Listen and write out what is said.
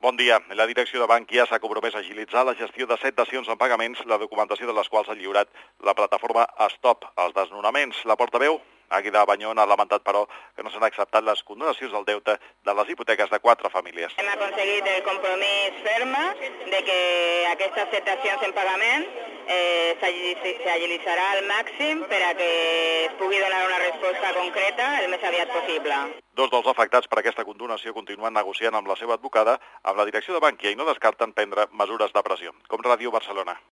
Bon dia. La direcció de Bankia s'ha compromès a agilitzar la gestió de 7 dacions en pagaments, la documentació de les quals ha lliurat la plataforma Stop als desnonaments. La portaveu, Àgueda Banyón, ha lamentat, però, que no s'han acceptat les condonacions del deute de les hipoteques de 4 famílies. Hem aconseguit el compromís ferme de que aquestes 7 dacions en pagament s'agilitzarà al màxim per a que es pugui donar una resposta concreta el més aviat possible. Dos dels afectats per aquesta condonació continuen negociant amb la seva advocada amb la direcció de Bankia i no descarten prendre mesures de pressió. Com Ràdio Barcelona.